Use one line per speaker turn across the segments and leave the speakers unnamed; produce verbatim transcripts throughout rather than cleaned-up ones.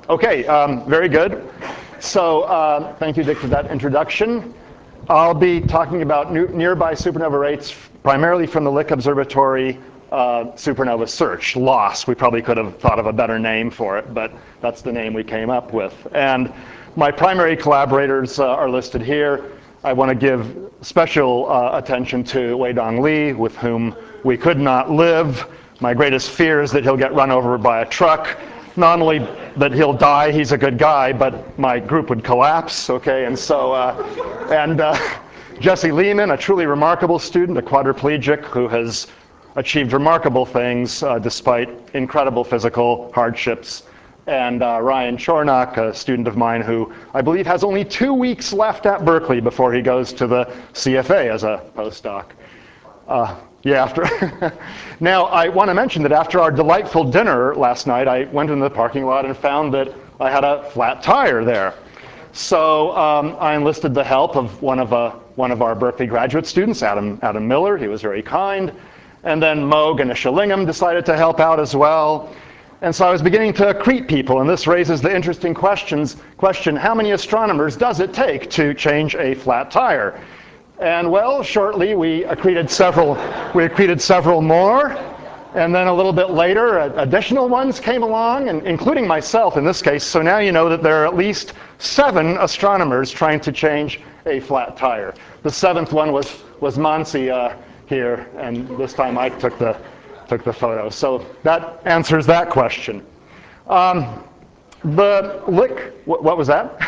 Okay, um, very good. So uh, thank you, Dick, for that introduction. I'll be talking about new, nearby supernova rates primarily from the Lick Observatory uh, Supernova Search, LOSS. We probably could have thought of a better name for it, but that's the name we came up with. And my primary collaborators uh, are listed here. I want to give special uh, attention to Weidong Li, with whom we could not live. My greatest fear is that he'll get run over by a truck. Not only that he'll die, he's a good guy, but my group would collapse, okay? And so, uh, and uh, Jesse Lehman, a truly remarkable student, a quadriplegic who has achieved remarkable things uh, despite incredible physical hardships. And uh, Ryan Chornock, a student of mine who I believe has only two weeks left at Berkeley before he goes to the C F A as a postdoc. Uh, Yeah, after. Now, I want to mention that after our delightful dinner last night, I went into the parking lot and found that I had a flat tire there. So um, I enlisted the help of one of, uh, one of our Berkeley graduate students, Adam, Adam Miller. He was very kind. And then Mo Ganeshalingam decided to help out as well. And so I was beginning to accrete people, and this raises the interesting questions, question, how many astronomers does it take to change a flat tire? And well, shortly we accreted several, we accreted several more, and then a little bit later, additional ones came along, and including myself in this case. So now you know that there are at least seven astronomers trying to change a flat tire. The seventh one was was Mansi uh, here, and this time I took the took the photo. So that answers that question. Um, the Lick, what, what was that?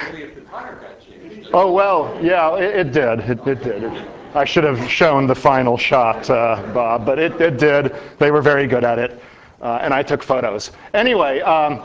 Oh, well, yeah, it, it did. It, it did. It, I should have shown the final shot, uh, Bob, but it, it did. They were very good at it, uh, and I took photos. Anyway, um,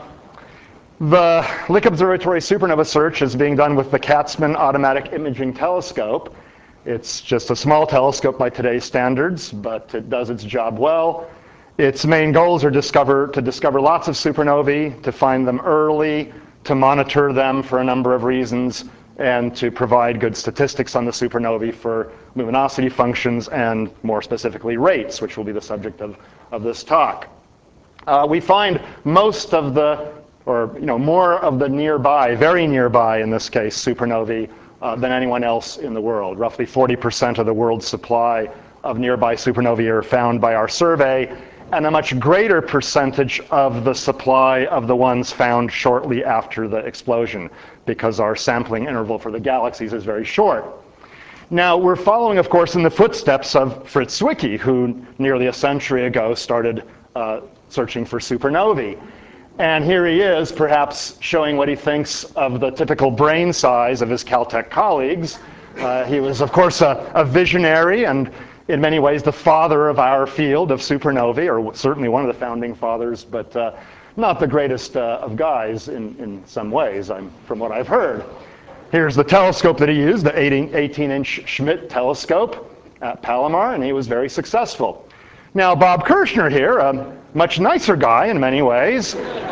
the Lick Observatory Supernova Search is being done with the Katzmann Automatic Imaging Telescope. It's just a small telescope by today's standards, but it does its job well. Its main goals are discover, to discover lots of supernovae, to find them early, to monitor them for a number of reasons, and to provide good statistics on the supernovae for luminosity functions and more specifically rates, which will be the subject of, of this talk. Uh, we find most of the, or you know, more of the nearby, very nearby in this case, supernovae uh, than anyone else in the world. Roughly forty percent of the world's supply of nearby supernovae are found by our survey, and a much greater percentage of the supply of the ones found shortly after the explosion, because our sampling interval for the galaxies is very short. Now, we're following, of course, in the footsteps of Fritz Zwicky, who nearly a century ago started uh, searching for supernovae. And here he is, perhaps showing what he thinks of the typical brain size of his Caltech colleagues. Uh, he was, of course, a, a visionary and in many ways the father of our field of supernovae, or certainly one of the founding fathers, but uh, not the greatest uh, of guys in, in some ways, I'm, from what I've heard. Here's the telescope that he used, the eighteen inch Schmidt telescope at Palomar, and he was very successful. Now, Bob Kirshner here, a much nicer guy in many ways,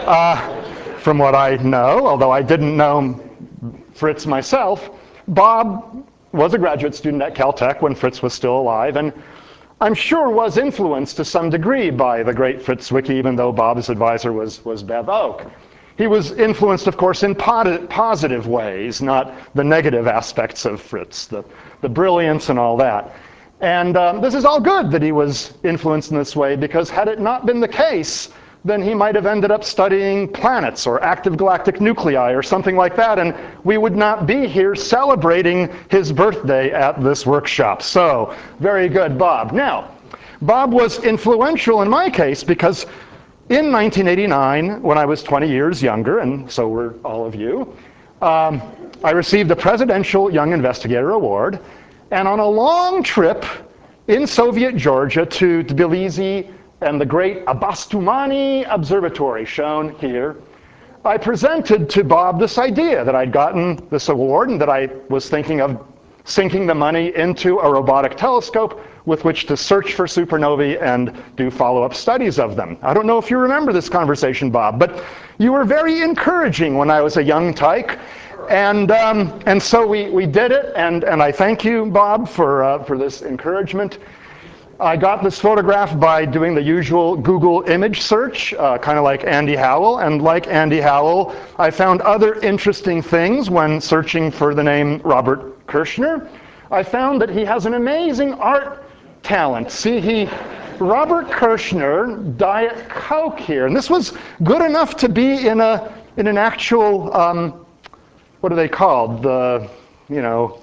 uh, from what I know, although I didn't know Fritz myself. Bob was a graduate student at Caltech when Fritz was still alive, and I'm sure was influenced to some degree by the great Fritz Zwicky, even though Bob's advisor was, was Bev Oak. He was influenced, of course, in positive ways, not the negative aspects of Fritz, the, the brilliance and all that. And um, this is all good that he was influenced in this way, because had it not been the case, then he might have ended up studying planets or active galactic nuclei or something like that, and we would not be here celebrating his birthday at this workshop. So, very good, Bob. Now, Bob was influential in my case because in nineteen eighty-nine, when I was twenty years younger, and so were all of you, um, I received the Presidential Young Investigator Award, and on a long trip in Soviet Georgia to Tbilisi and the great Abastumani Observatory, shown here, I presented to Bob this idea that I'd gotten this award and that I was thinking of sinking the money into a robotic telescope with which to search for supernovae and do follow-up studies of them. I don't know if you remember this conversation, Bob, but you were very encouraging when I was a young tyke. And, um, and so we, we did it, and, and I thank you, Bob, for, uh, for this encouragement. I got this photograph by doing the usual Google image search, uh, kind of like Andy Howell. And like Andy Howell, I found other interesting things when searching for the name Robert Kirshner. I found that he has an amazing art talent. See, he, Robert Kirshner, Diet Coke here. And this was good enough to be in, a, in an actual, um, what are they called? The, you know,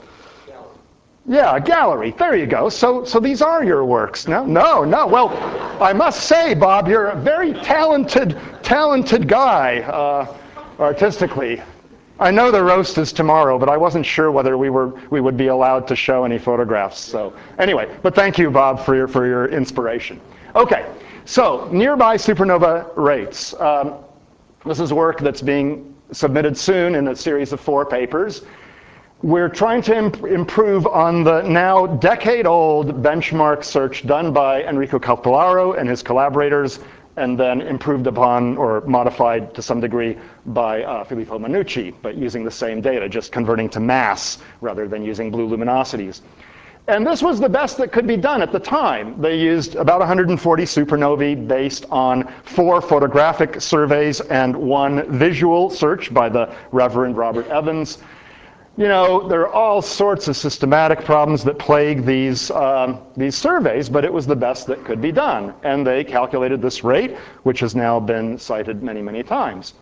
yeah, a gallery. There you go. So, so these are your works. No, no, no. Well, I must say, Bob, you're a very talented, talented guy, uh, artistically. I know the roast is tomorrow, but I wasn't sure whether we were we would be allowed to show any photographs. So anyway, but thank you, Bob, for your for your inspiration. Okay, so nearby supernova rates. Um, this is work that's being submitted soon in a series of four papers. We're trying to imp improve on the now decade-old benchmark search done by Enrico Calpolaro and his collaborators, and then improved upon or modified to some degree by uh, Filippo Mannucci, but using the same data, just converting to mass rather than using blue luminosities. And this was the best that could be done at the time. They used about one hundred forty supernovae based on four photographic surveys and one visual search by the Reverend Robert Evans. You know, there are all sorts of systematic problems that plague these, um, these surveys, but it was the best that could be done. And they calculated this rate, which has now been cited many, many times.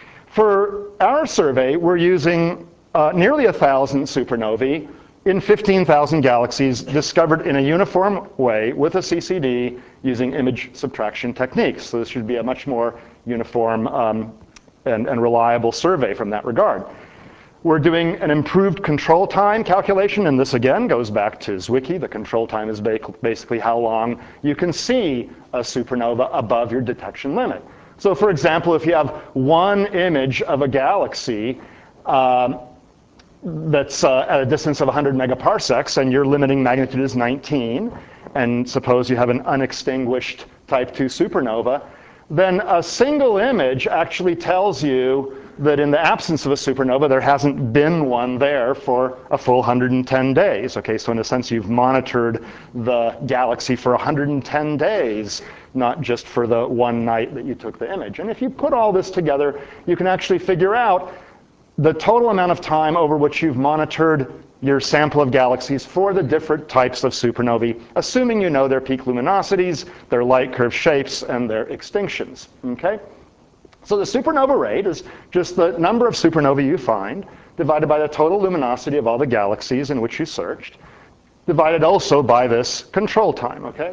For our survey, we're using uh, nearly one thousand supernovae in fifteen thousand galaxies discovered in a uniform way with a C C D using image subtraction techniques. So this should be a much more uniform um, and, and reliable survey from that regard. We're doing an improved control time calculation, and this again goes back to Zwicky. The control time is basically how long you can see a supernova above your detection limit. So for example, if you have one image of a galaxy um, that's uh, at a distance of one hundred megaparsecs, and your limiting magnitude is nineteen, and suppose you have an unextinguished type two supernova, then a single image actually tells you that in the absence of a supernova, there hasn't been one there for a full one hundred ten days. Okay, so in a sense, you've monitored the galaxy for one hundred ten days, not just for the one night that you took the image. And if you put all this together, you can actually figure out the total amount of time over which you've monitored your sample of galaxies for the different types of supernovae, assuming you know their peak luminosities, their light curve shapes, and their extinctions. Okay? So the supernova rate is just the number of supernovae you find divided by the total luminosity of all the galaxies in which you searched, divided also by this control time, okay?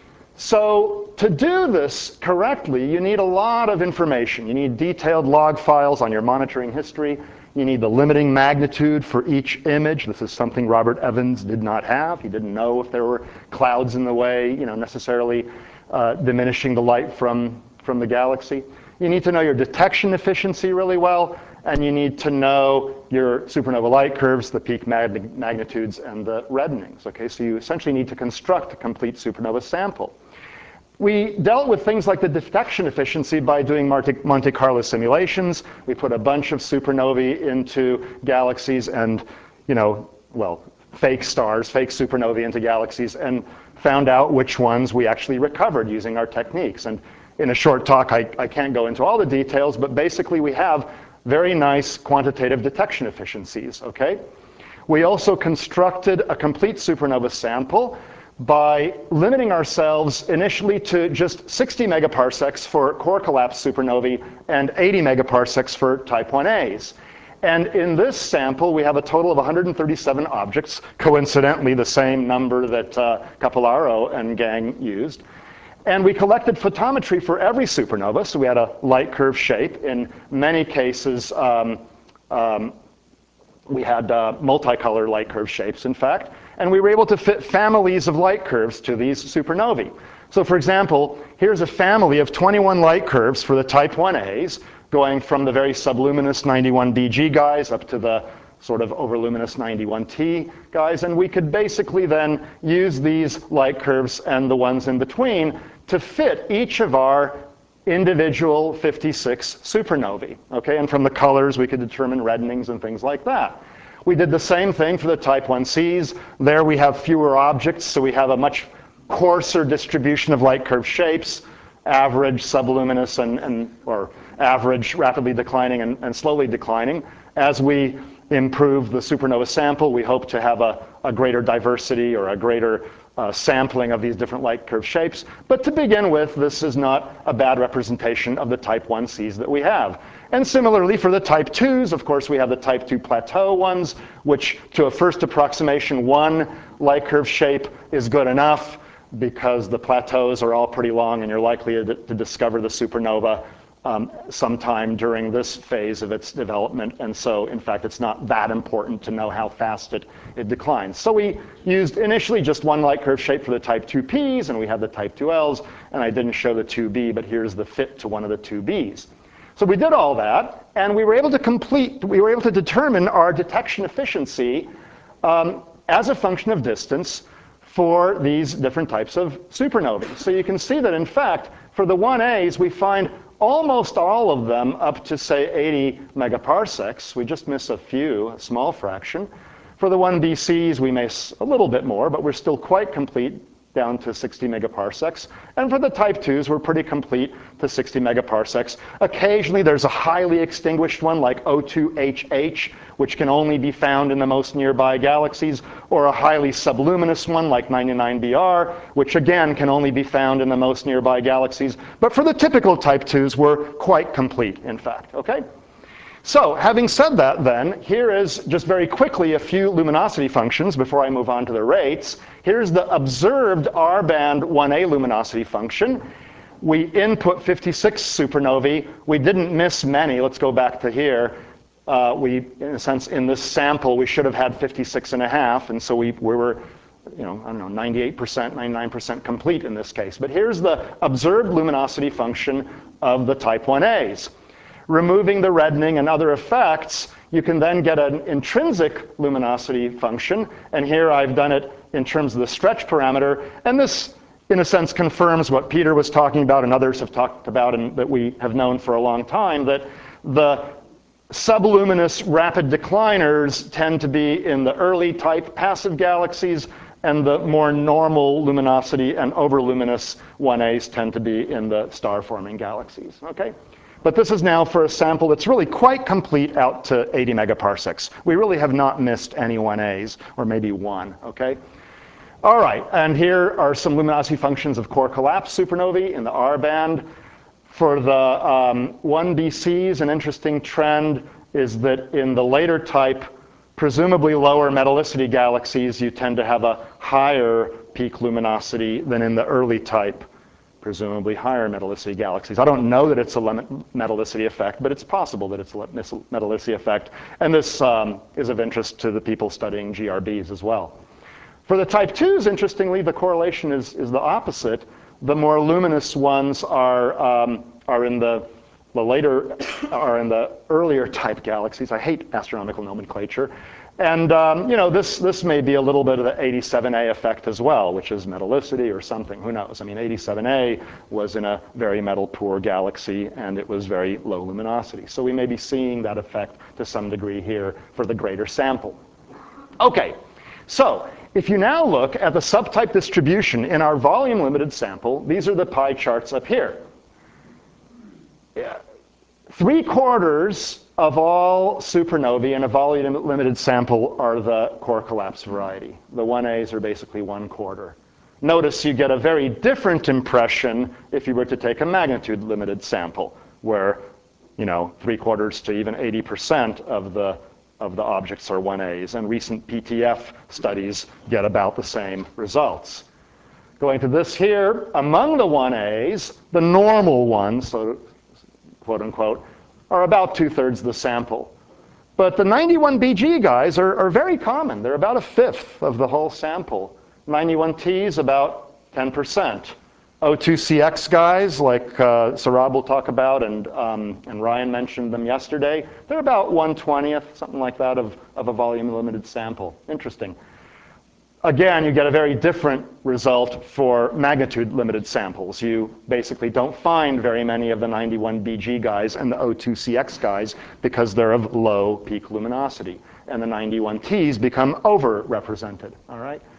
So to do this correctly, you need a lot of information. You need detailed log files on your monitoring history. You need the limiting magnitude for each image. This is something Robert Evans did not have. He didn't know if there were clouds in the way, you know, necessarily uh, diminishing the light from, from the galaxy. You need to know your detection efficiency really well, and you need to know your supernova light curves, the peak mag magnitudes, and the reddenings. Okay, so you essentially need to construct a complete supernova sample. We dealt with things like the detection efficiency by doing Monte Carlo simulations. We put a bunch of supernovae into galaxies and, you know, well, fake stars, fake supernovae into galaxies, and found out which ones we actually recovered using our techniques. And in a short talk, I, I can't go into all the details, but basically we have very nice quantitative detection efficiencies, okay? We also constructed a complete supernova sample by limiting ourselves initially to just sixty megaparsecs for core collapse supernovae and eighty megaparsecs for type one A's. And in this sample, we have a total of one hundred thirty-seven objects, coincidentally the same number that uh, Capolaro and gang used. And we collected photometry for every supernova, so we had a light curve shape. In many cases, um, um, we had uh, multicolor light curve shapes, in fact. And we were able to fit families of light curves to these supernovae. So for example, here's a family of twenty-one light curves for the type one A's, going from the very subluminous ninety-one B G guys up to the sort of overluminous ninety-one T guys. And we could basically then use these light curves and the ones in between to fit each of our individual fifty-six supernovae. Okay? And from the colors, we could determine reddenings and things like that. We did the same thing for the type one C's. There we have fewer objects, so we have a much coarser distribution of light curve shapes, average, subluminous, and, and or average, rapidly declining, and, and slowly declining. As we improve the supernova sample, we hope to have a, a greater diversity or a greater uh, sampling of these different light curve shapes. But to begin with, this is not a bad representation of the type one Cs that we have. And similarly, for the type twos, of course, we have the type two plateau ones, which to a first approximation, one light curve shape is good enough because the plateaus are all pretty long and you're likely to, to discover the supernova um, sometime during this phase of its development. And so, in fact, it's not that important to know how fast it, it declines. So we used initially just one light curve shape for the type two Ps, and we had the type two Ls, and I didn't show the two B, but here's the fit to one of the two Bs. So we did all that, and we were able to complete, we were able to determine our detection efficiency um, as a function of distance for these different types of supernovae. So you can see that, in fact, for the one A's, we find almost all of them up to, say, eighty megaparsecs. We just miss a few, a small fraction. For the one B C's, we miss a little bit more, but we're still quite complete, down to sixty megaparsecs. And for the type twos, we're pretty complete to sixty megaparsecs. Occasionally, there's a highly extinguished one like O two H H, which can only be found in the most nearby galaxies, or a highly subluminous one like ninety-nine B R, which again can only be found in the most nearby galaxies. But for the typical type twos, we're quite complete, in fact. Okay? So having said that, then, here is just very quickly a few luminosity functions before I move on to the rates. Here's the observed R band one A luminosity function. We input fifty-six supernovae. We didn't miss many. Let's go back to here. Uh, we, in a sense, in this sample, we should have had fifty-six and a half, and so we, we were, you know, I don't know, ninety-eight percent, ninety-nine percent complete in this case. But here's the observed luminosity function of the type one A's. Removing the reddening and other effects, you can then get an intrinsic luminosity function. And here I've done it in terms of the stretch parameter. And this, in a sense, confirms what Peter was talking about and others have talked about and that we have known for a long time, that the subluminous rapid decliners tend to be in the early type passive galaxies, and the more normal luminosity and overluminous one A's tend to be in the star-forming galaxies. Okay? But this is now for a sample that's really quite complete out to eighty megaparsecs. We really have not missed any one A's, or maybe one, okay? All right, and here are some luminosity functions of core collapse supernovae in the R band. For the um, one B Cs, an interesting trend is that in the later type, presumably lower metallicity galaxies, you tend to have a higher peak luminosity than in the early type, presumably higher metallicity galaxies. I don't know that it's a metallicity effect, but it's possible that it's a metallicity effect. And this um, is of interest to the people studying G R Bs as well. For the type twos, interestingly, the correlation is, is the opposite. The more luminous ones are, um, are in the, the later, are in the earlier type galaxies. I hate astronomical nomenclature. And um, you know, this, this may be a little bit of the eighty-seven A effect as well, which is metallicity or something. Who knows? I mean, eighty-seven A was in a very metal-poor galaxy, and it was very low luminosity. So we may be seeing that effect to some degree here for the greater sample. OK, so if you now look at the subtype distribution in our volume-limited sample, these are the pie charts up here. Yeah. Three quarters of all supernovae in a volume-limited sample are the core collapse variety. The one A's are basically one quarter. Notice you get a very different impression if you were to take a magnitude-limited sample, where, you know, three quarters to even eighty percent of the of the objects are one A's, and recent P T F studies get about the same results. Going to this here, among the one A's, the normal ones, so quote unquote, are about two-thirds of the sample. But the ninety-one B G guys are, are very common. They're about a fifth of the whole sample. ninety-one T's about ten percent. O two C X guys, like uh, Saurabh will talk about, and, um, and Ryan mentioned them yesterday, they're about one twentieth, something like that, of, of a volume-limited sample. Interesting. Again, you get a very different result for magnitude-limited samples. You basically don't find very many of the ninety-one B G guys and the O two C X guys because they're of low peak luminosity. And the ninety-one T's become overrepresented, all right?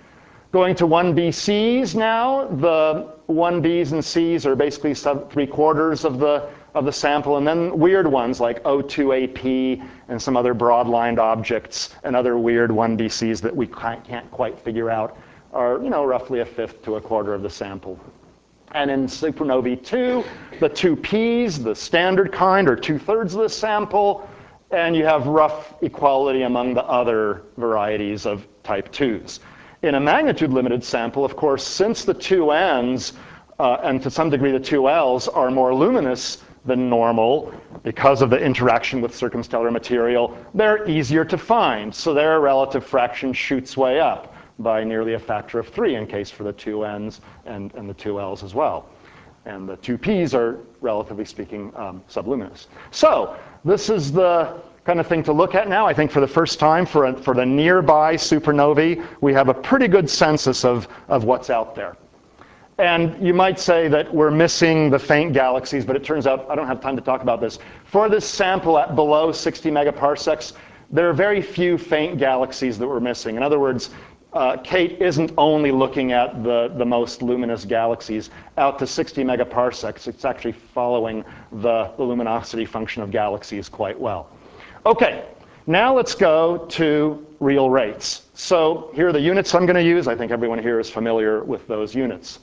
Going to one B Cs now, the one Bs and Cs are basically sub three quarters of the of the sample, and then weird ones like O two A P and some other broad-lined objects and other weird one B Cs that we can't quite figure out are, you know, roughly a fifth to a quarter of the sample. And in supernovae two, the two Ps, the standard kind, are two-thirds of the sample, and you have rough equality among the other varieties of type twos. In a magnitude-limited sample, of course, since the two Ns, uh, and to some degree the two Ls, are more luminous than normal because of the interaction with circumstellar material, they're easier to find. So their relative fraction shoots way up by nearly a factor of three in case for the two Ns and, and the two Ls as well. And the two Ps are, relatively speaking, um, subluminous. So this is the kind of thing to look at now. I think for the first time for, a, for the nearby supernovae, we have a pretty good census of, of what's out there. And you might say that we're missing the faint galaxies, but it turns out, I don't have time to talk about this. For this sample at below sixty megaparsecs, there are very few faint galaxies that we're missing. In other words, uh, Kate isn't only looking at the, the most luminous galaxies out to sixty megaparsecs. It's actually following the, the luminosity function of galaxies quite well. Okay, now let's go to real rates. So here are the units I'm going to use. I think everyone here is familiar with those units.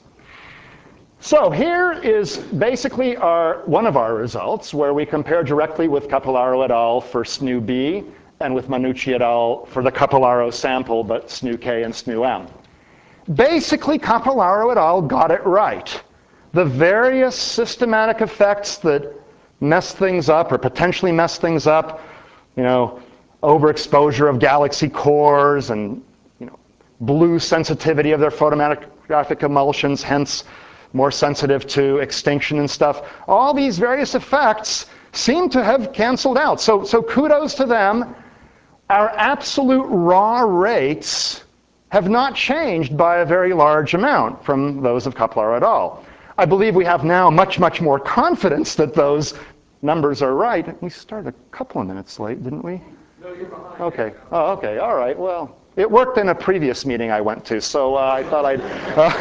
So here is basically our, one of our results where we compare directly with Capellaro et al. For S N U B and with Manucci et al. For the Capellaro sample, but S N U K and S N U M. Basically, Capellaro et al. Got it right. The various systematic effects that mess things up or potentially mess things up, you know, overexposure of galaxy cores and, you know, blue sensitivity of their photomatographic emulsions, hence more sensitive to extinction and stuff. All these various effects seem to have canceled out. So, so kudos to them. Our absolute raw rates have not changed by a very large amount from those of Capellaro et al. I believe we have now much, much more confidence that those numbers are right. We started a couple of minutes late, didn't we?
No, you're behind.
Okay. Oh, okay. All right. Well, it worked in a previous meeting I went to, so uh, I thought I'd...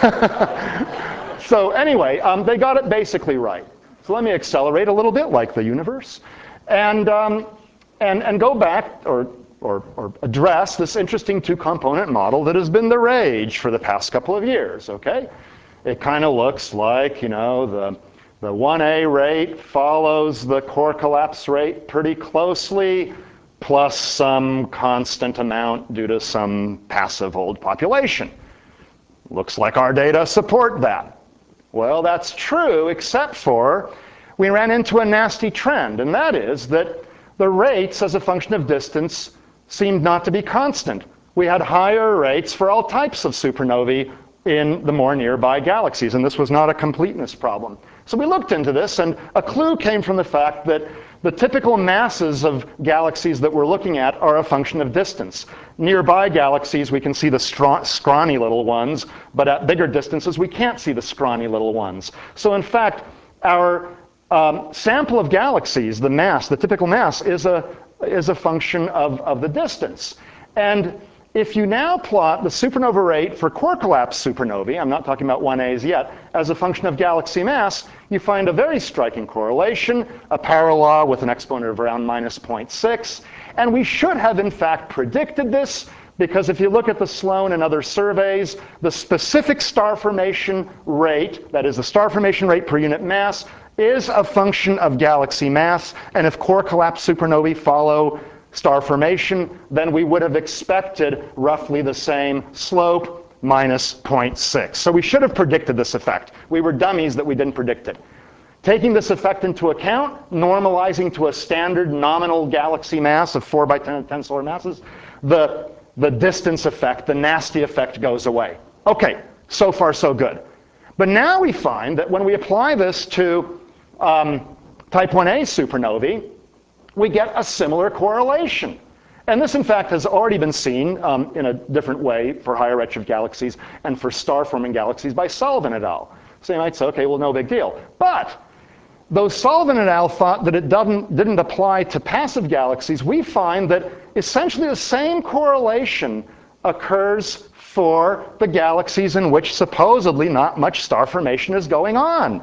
Uh, so anyway, um, they got it basically right. So let me accelerate a little bit, like the universe, and, um, and, and go back or, or, or address this interesting two-component model that has been the rage for the past couple of years, okay? It kind of looks like, you know, the, the one A rate follows the core collapse rate pretty closely, plus some constant amount due to some passive old population. Looks like our data support that. Well, that's true, except for we ran into a nasty trend, and that is that the rates as a function of distance seemed not to be constant. We had higher rates for all types of supernovae in the more nearby galaxies, and this was not a completeness problem. So we looked into this, and a clue came from the fact that the typical masses of galaxies that we're looking at are a function of distance. Nearby galaxies, we can see the scrawny little ones, but at bigger distances, we can't see the scrawny little ones. So in fact, our um, sample of galaxies, the mass, the typical mass, is a, is a function of, of the distance. And if you now plot the supernova rate for core collapse supernovae, I'm not talking about one A's yet, as a function of galaxy mass, you find a very striking correlation, a power law with an exponent of around minus zero point six. And we should have, in fact, predicted this, because if you look at the Sloan and other surveys, the specific star formation rate, that is the star formation rate per unit mass, is a function of galaxy mass. And if core collapse supernovae follow star formation, then we would have expected roughly the same slope, minus zero point six. So we should have predicted this effect. We were dummies that we didn't predict it. Taking this effect into account, normalizing to a standard nominal galaxy mass of four by ten to the ten solar masses, the, the distance effect, the nasty effect, goes away. Okay, so far so good. But now we find that when we apply this to um, type one A supernovae, we get a similar correlation. And this, in fact, has already been seen um, in a different way for higher redshift galaxies and for star-forming galaxies by Sullivan et al. So you might say, okay, well, no big deal. But though Sullivan et al. Thought that it doesn't, didn't apply to passive galaxies, we find that essentially the same correlation occurs for the galaxies in which supposedly not much star formation is going on.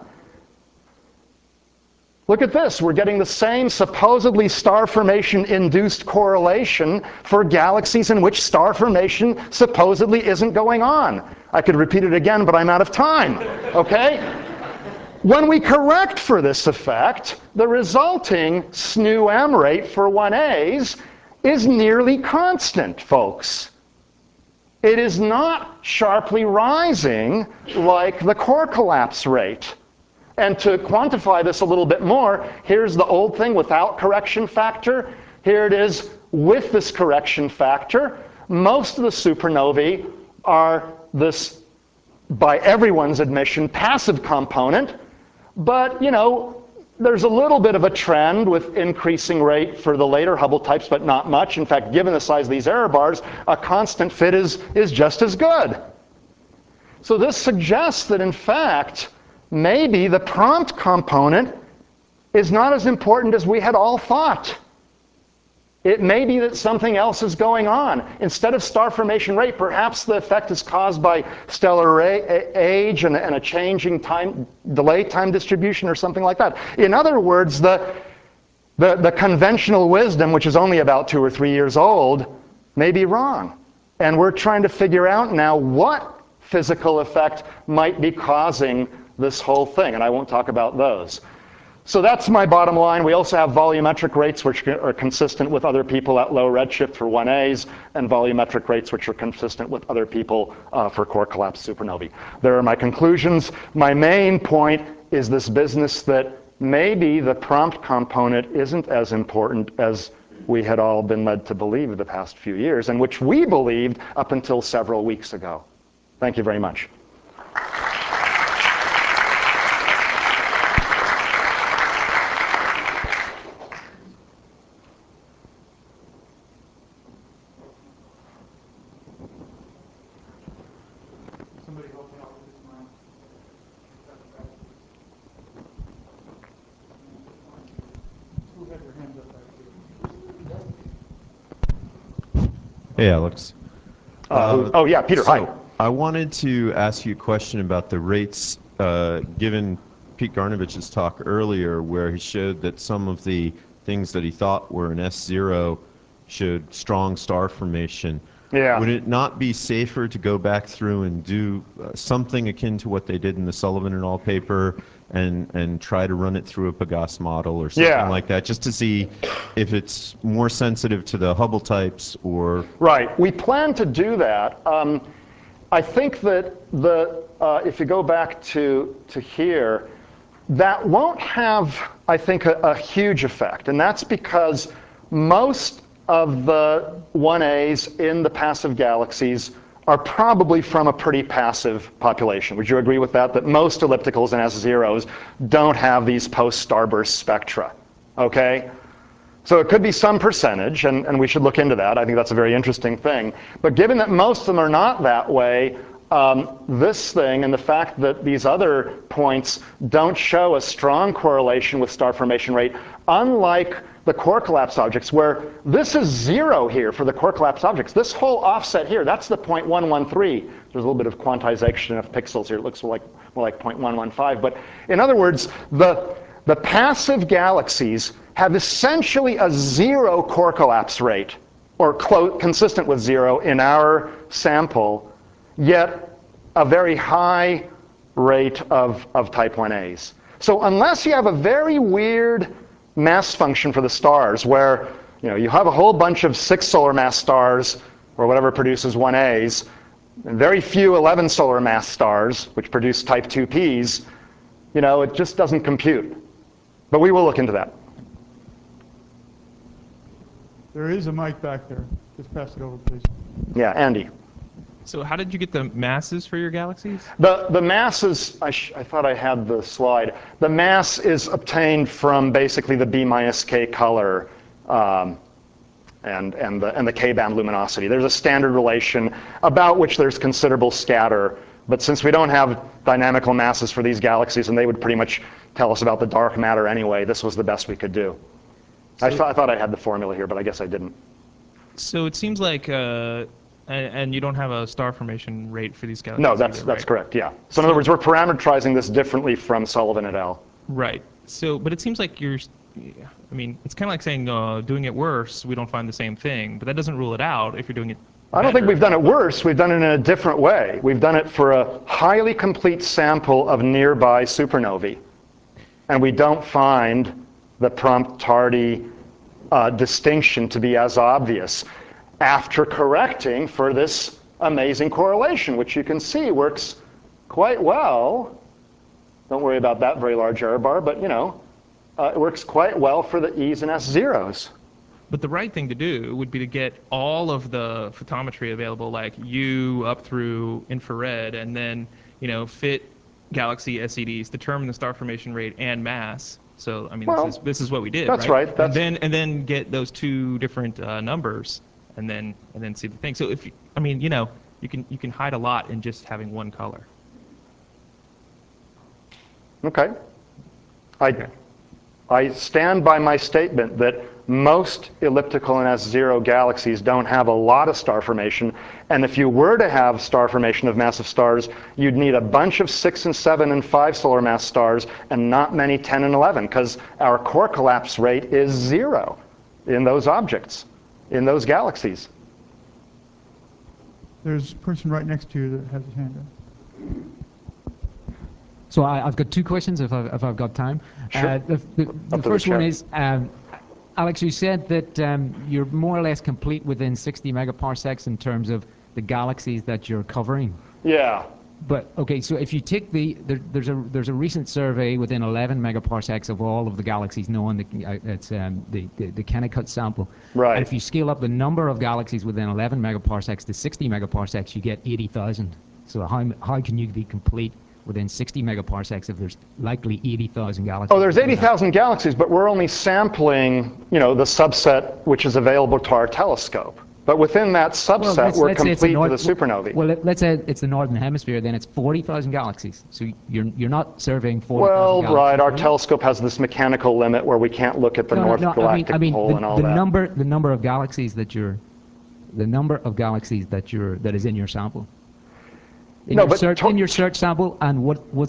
Look at this. We're getting the same supposedly star formation-induced correlation for galaxies in which star formation supposedly isn't going on. I could repeat it again, but I'm out of time. Okay? When we correct for this effect, the resulting S N U M rate for one A's is nearly constant, folks. It is not sharply rising like the core collapse rate. And to quantify this a little bit more, here's the old thing without correction factor. Here it is with this correction factor. Most of the supernovae are this, by everyone's admission, passive component. But, you know, there's a little bit of a trend with increasing rate for the later Hubble types, but not much. In fact, given the size of these error bars, a constant fit is, is just as good. So this suggests that, in fact, maybe the prompt component is not as important as we had all thought. It may be that something else is going on. Instead of star formation rate, perhaps the effect is caused by stellar age and, and a changing time, delay time distribution or something like that. In other words, the, the, the conventional wisdom, which is only about two or three years old, may be wrong. And we're trying to figure out now what physical effect might be causing this whole thing, and I won't talk about those. So that's my bottom line. We also have volumetric rates which are consistent with other people at low redshift for one A's, and volumetric rates which are consistent with other people uh, for core collapse supernovae. There are my conclusions. My main point is this business that maybe the prompt component isn't as important as we had all been led to believe the past few years, and which we believed up until several weeks ago. Thank you very much.
Hey, Alex.
Uh, uh, oh, yeah, Peter,
so
hi.
I wanted to ask you a question about the rates uh, given Pete Garnovich's talk earlier, where he showed that some of the things that he thought were an S zero showed strong star formation.
Yeah.
Would it not be safer to go back through and do uh, something akin to what they did in the Sullivan et al. Paper and, and try to run it through a Pegase model or something
Yeah.
like that, just to see if it's more sensitive to the Hubble types or...
Right. We plan to do that. Um, I think that the uh, if you go back to, to here, that won't have, I think, a, a huge effect. And that's because most of the one A's in the passive galaxies are probably from a pretty passive population. Would you agree with that? That most ellipticals and S zeros don't have these post-starburst spectra, okay? So it could be some percentage, and, and we should look into that. I think that's a very interesting thing. But given that most of them are not that way, um, this thing and the fact that these other points don't show a strong correlation with star formation rate, unlike the core collapse objects, where this is zero here for the core collapse objects. This whole offset here, that's the zero point one one three. There's a little bit of quantization of pixels here. It looks like more like zero point one one five. But in other words, the, the passive galaxies have essentially a zero core collapse rate, or consistent with zero in our sample, yet a very high rate of, of type one A's. So unless you have a very weird mass function for the stars, where you know you have a whole bunch of six solar mass stars, or whatever produces one A's, and very few eleven solar mass stars, which produce type two P's, you know, it just doesn't compute. But we will look into that.
There is a mic back there. Just pass it over, please.
Yeah, Andy.
So how did you get the masses for your galaxies?
The, the masses, I, sh I thought I had the slide. The mass is obtained from basically the B minus K color um, and, and, the, and the K-band luminosity. There's a standard relation about which there's considerable scatter. But since we don't have dynamical masses for these galaxies, and they would pretty much tell us about the dark matter anyway, this was the best we could do.
So,
I, th I thought I had the formula here, but I guess I didn't.
So it seems like uh, And, and you don't have a star formation rate for these galaxies.
No, that's
either,
that's
right?
correct. Yeah. So in other words, we're parameterizing this differently from Sullivan et al.
Right. So, but it seems like you're. I mean, it's kind of like saying uh, doing it worse, we don't find the same thing, but that doesn't rule it out if you're doing it.
I don't think
better.
we've done it worse. We've done it in a different way. We've done it for a highly complete sample of nearby supernovae, and we don't find the prompt-tardy uh, distinction to be as obvious after correcting for this amazing correlation, which you can see works quite well. Don't worry about that very large error bar, but you know, uh, it works quite well for the E's and S zeros.
But the right thing to do would be to get all of the photometry available, like U up through infrared, and then you know fit galaxy S E Ds, determine the star formation rate and mass. So I mean,
Well,
this is this is what we did.
that's
right.
right, that's-
and then and then get those two different uh, numbers, and then and then see the thing. So if you, I mean, you know, you can you can hide a lot in just having one color.
Okay. I, I stand by my statement that most elliptical and S zero galaxies don't have a lot of star formation. And if you were to have star formation of massive stars, you'd need a bunch of six and seven and five solar mass stars and not many ten and eleven, because our core collapse rate is zero in those objects, in those galaxies.
There's a person right next to you that has his hand up.
So I, I've got two questions, if I've, if I've got time.
Sure.
Uh, the the, the
the
first one
chair.
is, um, Alex, you said that um, you're more or less complete within sixty megaparsecs in terms of the galaxies that you're covering.
Yeah.
But okay, so if you take the there, there's a there's a recent survey within eleven megaparsecs of all of the galaxies known. The, uh, it's um, the, the the Kennicut sample.
Right.
And if you scale up the number of galaxies within eleven megaparsecs to sixty megaparsecs, you get eighty thousand. So how how can you be complete within sixty megaparsecs if there's likely eighty thousand galaxies?
Oh, there's eighty thousand galaxies, but we're only sampling, you know, the subset which is available to our telescope. But within that subset,
let's-
we're
let's say it's a
complete
north-
with a supernovae.
Well, let- let's say it's the northern hemisphere, then it's forty thousand galaxies. So you're you're not surveying forty thousand
Well,
galaxies.
right, our
are you?
telescope has this mechanical limit where we can't look at the
No, no,
North
no,
Galactic
I mean, I
Pole
mean,
and
the,
all
the
that.
number the number of galaxies that you're the number of galaxies that you're that is in your sample. In
No,
your
but
search
to-
in your search sample, and what what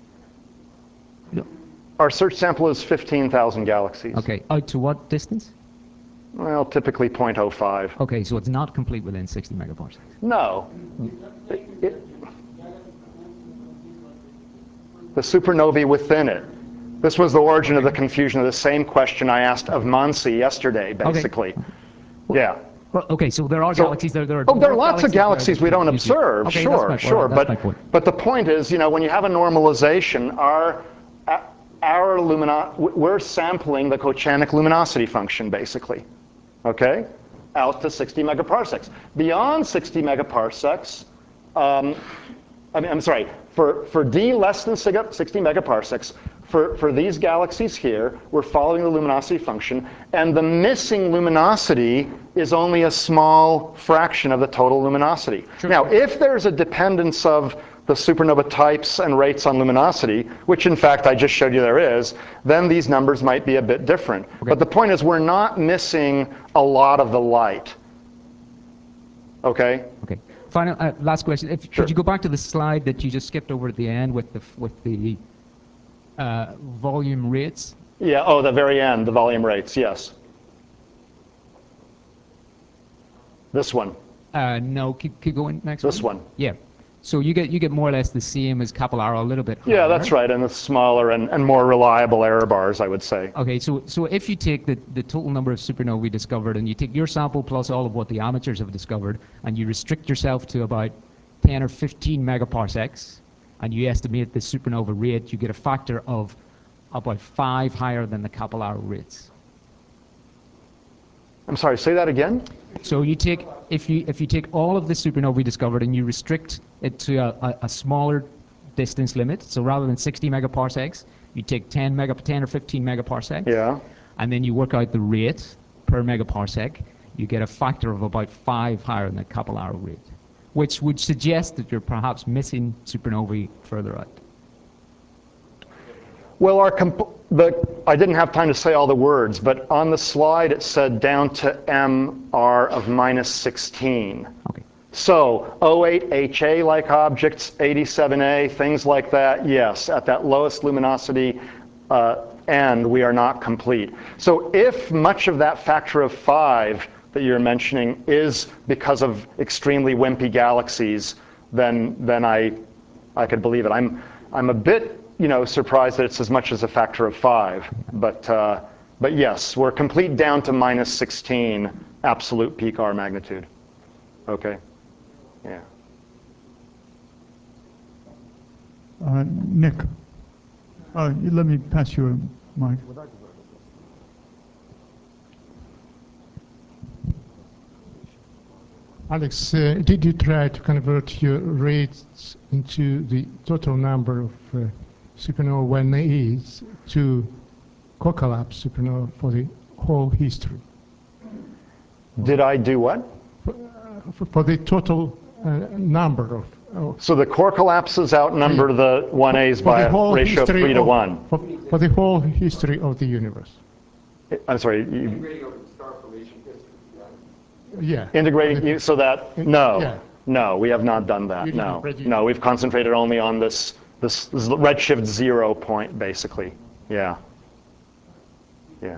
Our search sample is fifteen thousand galaxies.
okay, out to what distance?
Well, typically zero point zero five.
Okay, so it's not complete within sixty megaparsecs.
No. It- it- the supernovae within it. This was the origin of the confusion of the same question I asked of Mansi yesterday, basically. Yeah.
Well, okay, so there are
So-
galaxies there. There are,
Oh, there are
more
lots of
that are
galaxies we don't
confuse you.
observe.
Okay,
sure,
that's my,
sure.
That's
but
my point.
but the point is, you know, when you have a normalization, our our lumino we're sampling the Kochanik luminosity function, basically. Okay, out to sixty megaparsecs. Beyond sixty megaparsecs, um, I mean, I'm sorry, for for D less than sixty megaparsecs. For, for these galaxies here, we're following the luminosity function, and the missing luminosity is only a small fraction of the total luminosity.
Sure.
Now, if there's a dependence of the supernova types and rates on luminosity, which in fact I just showed you there is, then these numbers might be a bit different.
Okay.
But the point is we're not missing a lot of the light. Okay?
Okay. Final uh, last question. If,
Sure.
Could you go back to the slide that you just skipped over at the end with the with the uh, volume rates?
Yeah, oh, the very end, the volume rates, yes. This one.
Uh, no, keep keep going. Next
This
one.
one.
Yeah. So you get you get more or less the same as Capillaro, a little bit higher.
Yeah, that's right, and it's smaller and, and more reliable error bars, I would say.
Okay, so so if you take the, the total number of supernovae we discovered, and you take your sample plus all of what the amateurs have discovered, and you restrict yourself to about ten or fifteen megaparsecs, and you estimate the supernova rate, you get a factor of about five higher than the Capillaro rates.
I'm sorry, say that again?
So you take if you if you take all of the supernovae we discovered and you restrict it to a, a, a smaller distance limit, so rather than sixty megaparsecs, you take ten mega ten or fifteen megaparsecs.
Yeah.
And then you work out the rate per megaparsec, you get a factor of about five higher than the Capillaro rate, which would suggest that you're perhaps missing supernovae further out.
Well, our comp the, I didn't have time to say all the words, but on the slide it said down to M R of minus sixteen.
Okay.
So O eight H A-like objects, eighty-seven A, things like that, yes, at that lowest luminosity uh, end, we are not complete. So if much of that factor of five that you're mentioning is because of extremely wimpy galaxies, then then I I could believe it. I'm I'm a bit you know surprised that it's as much as a factor of five, but uh, but yes, we're complete down to minus sixteen absolute peak R magnitude. Okay, yeah.
Uh, Nick, uh, let me pass you a mic.
Alex, uh, did you try to convert your rates into the total number of uh, supernova when it is to core-collapse supernova for the whole history?
Did I do what?
For, for the total uh, number of... Uh,
So the core collapses outnumber the one A's by a ratio of three to
of,
one.
For, for the whole history of the universe.
I'm sorry. You,
Yeah.
integrating you, so that no,
Yeah.
no, we have not done that.
You
No,
didn't.
no, we've concentrated only on this this, this redshift zero point, basically. Yeah. Yeah.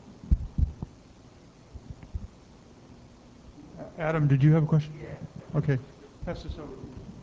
Adam, did you have a question? Okay. Pass this over.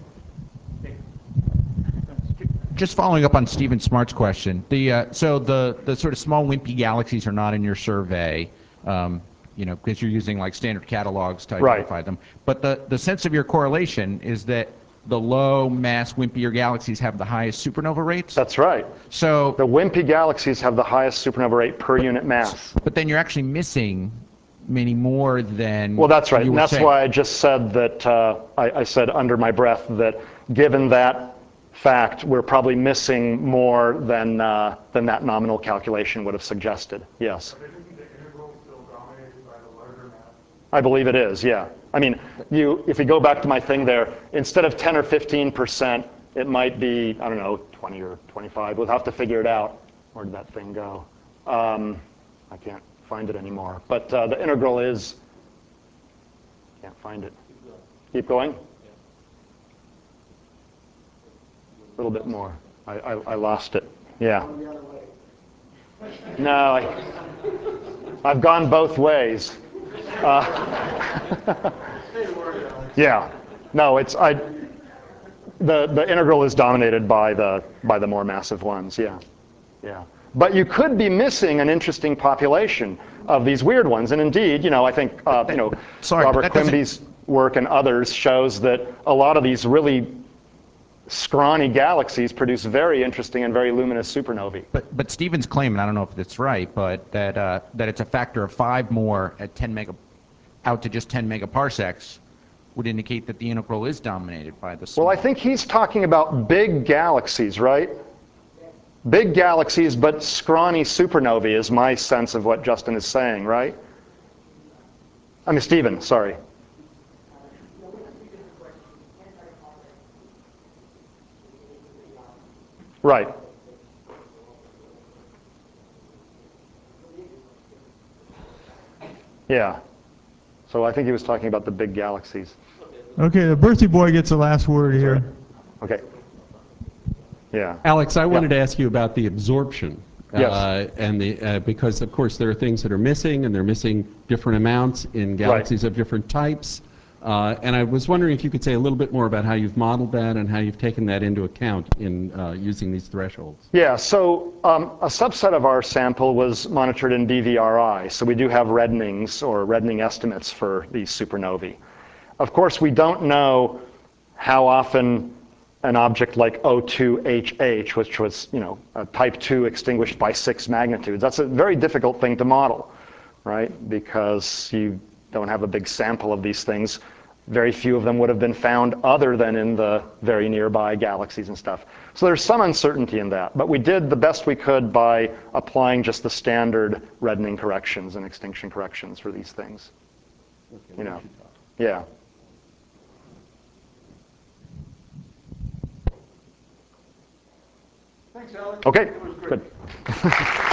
Just following up on Stephen Smart's question, the uh, so the the sort of small wimpy galaxies are not in your survey, um, you know, because you're using like standard catalogs to
Right.
identify them. But the the sense of your correlation is that the low mass wimpier galaxies have the highest supernova rates.
That's right.
So
The wimpy galaxies have the highest supernova rate per unit mass.
but then you're actually missing many more than
Well, that's right.
you
And
were
that's
saying.
why I just said that, uh, I, I said under my breath that given that fact, we're probably missing more than, uh, than that nominal calculation would have suggested. Yes.
But isn't the integral still dominated by the larger mass?
I believe it is, yeah. I mean, you, if you go back to my thing there, instead of ten or fifteen percent, it might be, I don't know, twenty or twenty-five. We'll have to figure it out. Where did that thing go? Um, I can't find it anymore. But uh, the integral is, can't find it. Keep going? A little bit more. I, I, I lost it. Yeah. No, I, I've gone both ways. Uh, yeah. No, it's I. The the integral is dominated by the by the more massive ones. Yeah. Yeah. But you could be missing an interesting population of these weird ones, and indeed, you know, I think uh, you know
Sorry,
Robert
that doesn't-
Quimby's work and others shows that a lot of these really scrawny galaxies produce very interesting and very luminous supernovae.
But but Stephen's claim, and I don't know if that's right, but that uh, that it's a factor of five more at ten mega, out to just ten megaparsecs, would indicate that the integral is dominated by the small.
Well, I think he's talking about big galaxies, right? Big galaxies, but scrawny supernovae is my sense of what Justin is saying, right? I mean, Stephen, sorry. Right. Yeah. So I think he was talking about the big galaxies.
Okay, the birthday boy gets the last word here.
Okay. Yeah.
Alex, I wanted
Yeah.
to ask you about the absorption.
Yes.
Uh, and the, uh, because, of course, there are things that are missing, and they're missing different amounts in galaxies of different types. Uh, and I was wondering if you could say a little bit more about how you've modeled that and how you've taken that into account in uh, using these thresholds.
Yeah, so um, a subset of our sample was monitored in D V R I, so we do have reddenings or reddening estimates for these supernovae. Of course, we don't know how often an object like O two H H, which was, you know, a type two extinguished by six magnitudes. That's a very difficult thing to model, right? Because you don't have a big sample of these things. Very few of them would have been found other than in the very nearby galaxies and stuff. So there's some uncertainty in that. But we did the best we could by applying just the standard reddening corrections and extinction corrections for these things. You know, yeah.
Thanks, Alex.
Okay, good.